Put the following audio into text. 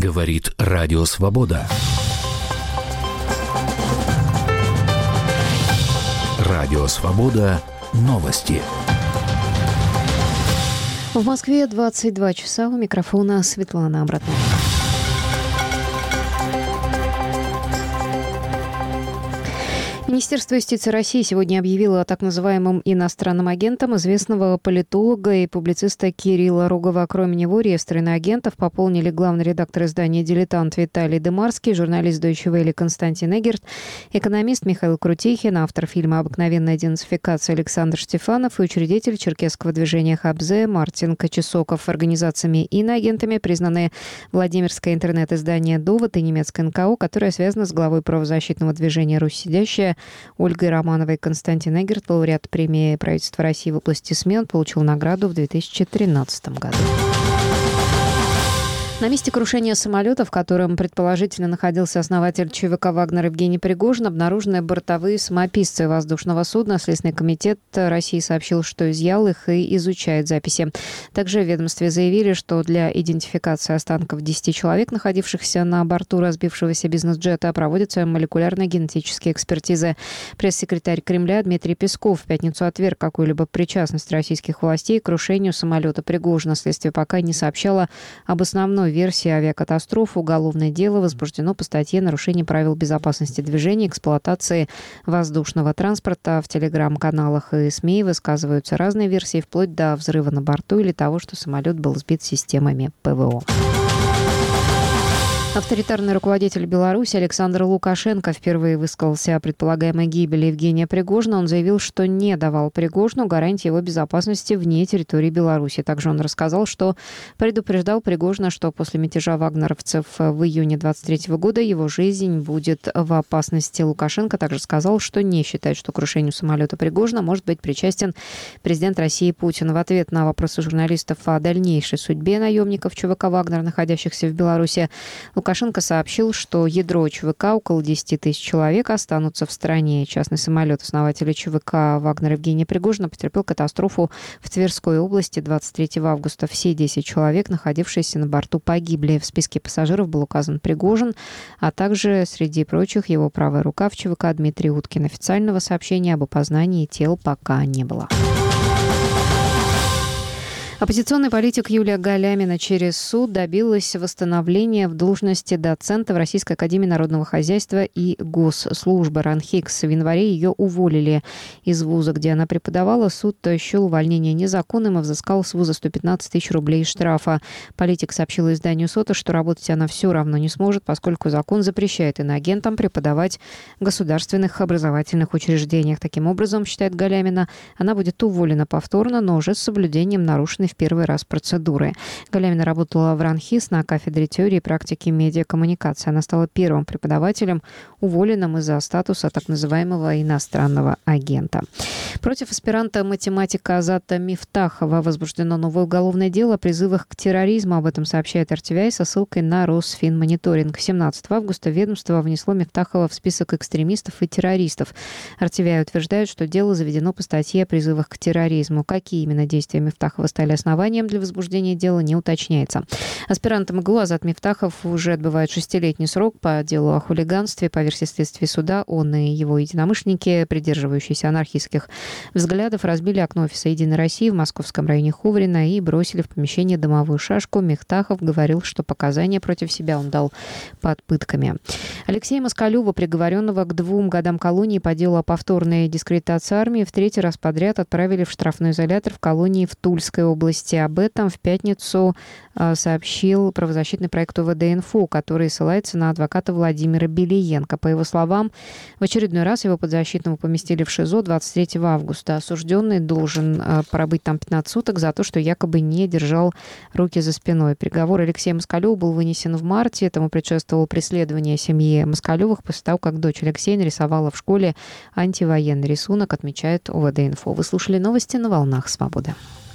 Говорит Радио Свобода. Радио Свобода. Новости. В Москве 22 часа. У микрофона Светлана Абратная. Министерство юстиции России сегодня объявило о так называемом иностранном агентом известного политолога и публициста Кирилла Рогова. Кроме него, реестр иноагентов пополнили главный редактор издания «Дилетант» Виталий Демарский, журналист Deutsche Welle Константин Эггерт, экономист Михаил Крутихин, автор фильма «Обыкновенная денацификация» Александр Штефанов и учредитель черкесского движения «Хабзе» Мартин Кочесоков. Организациями иноагентами признаны Владимирское интернет-издание «Довод» и немецкое НКО, которое связано с главой правозащитного движения «Русь сидящая» Ольгой Романовой. Константин Эггерт, лауреат премии правительства России в области СМИ, он получил награду в 2013 году. На месте крушения самолета, в котором предположительно находился основатель ЧВК «Вагнер» Евгений Пригожин, обнаружены бортовые самописцы воздушного судна. Следственный комитет России сообщил, что изъял их и изучает записи. Также в ведомстве заявили, что для идентификации останков 10 человек, находившихся на борту разбившегося бизнес-джета, проводятся молекулярно-генетические экспертизы. Пресс-секретарь Кремля Дмитрий Песков в пятницу отверг какую-либо причастность российских властей к крушению самолета Пригожина. Следствие пока не сообщало об основной версии авиакатастрофы. Уголовное дело возбуждено по статье «Нарушение правил безопасности движения и эксплуатации воздушного транспорта». В телеграм-каналах и СМИ высказываются разные версии, вплоть до взрыва на борту или того, что самолет был сбит системами ПВО. Авторитарный руководитель Беларуси Александр Лукашенко впервые высказался о предполагаемой гибели Евгения Пригожина. Он заявил, что не давал Пригожину гарантии его безопасности вне территории Беларуси. Также он рассказал, что предупреждал Пригожина, что после мятежа вагнеровцев в июне 2023 года его жизнь будет в опасности. Лукашенко также сказал, что не считает, что к крушению самолета Пригожина может быть причастен президент России Путин. В ответ на вопросы журналистов о дальнейшей судьбе наемников ЧВК «Вагнер», находящихся в Беларуси, Лукашенко сообщил, что ядро ЧВК, около 10 тысяч человек, останутся в стране. Частный самолет основателя ЧВК «Вагнер» Евгения Пригожина потерпел катастрофу в Тверской области 23 августа. Все 10 человек, находившиеся на борту, погибли. В списке пассажиров был указан Пригожин, а также, среди прочих, его правая рука в ЧВК Дмитрий Уткин. Официального сообщения об опознании тел пока не было. Оппозиционный политик Юлия Галямина через суд добилась восстановления в должности доцента в Российской академии народного хозяйства и госслужбы РАНХИКС. В январе ее уволили из вуза, где она преподавала. Суд счел увольнение незаконным и взыскал с вуза 115 тысяч рублей штрафа. Политик сообщила изданию СОТА, что работать она все равно не сможет, поскольку закон запрещает иноагентам преподавать в государственных образовательных учреждениях. Таким образом, считает Галямина, она будет уволена повторно, но уже с соблюдением нарушенной в первый раз процедуры. Галямина работала в РАНХИКС на кафедре теории и практики медиакоммуникации. Она стала первым преподавателем, уволенным из-за статуса так называемого иностранного агента. Против аспиранта математика Азата Мифтахова возбуждено новое уголовное дело о призывах к терроризму. Об этом сообщает RTVI со ссылкой на Росфинмониторинг. 17 августа ведомство внесло Мифтахова в список экстремистов и террористов. RTVI утверждает, что дело заведено по статье о призывах к терроризму. Какие именно действия Мифтахова стали основанием для возбуждения дела, не уточняется. Аспирант МГУ Азат Мифтахов уже отбывает 6-летний срок по делу о хулиганстве. По версии следствия суда, он и его единомышленники, придерживающиеся анархистских взглядов, разбили окно офиса «Единой России» в московском районе Хуврина и бросили в помещение дымовую шашку. Мифтахов говорил, что показания против себя он дал под пытками. Алексея Москалева, приговоренного к 2 годам колонии по делу о повторной дискредитации армии, в 3-й раз подряд отправили в штрафной изолятор в колонии в Тульской области. Об этом в пятницу сообщил правозащитный проект УВД-Инфо, который ссылается на адвоката Владимира Белиенко. По его словам, в очередной раз его подзащитного поместили в ШИЗО 23 августа. Осужденный должен пробыть там 15 суток за то, что якобы не держал руки за спиной. Приговор Алексея Москалева был вынесен в марте. Этому предшествовало преследование семьи Москалевых после того, как дочь Алексея нарисовала в школе антивоенный рисунок, отмечает УВД-Инфо. Вы слушали новости на «Волнах Свободы».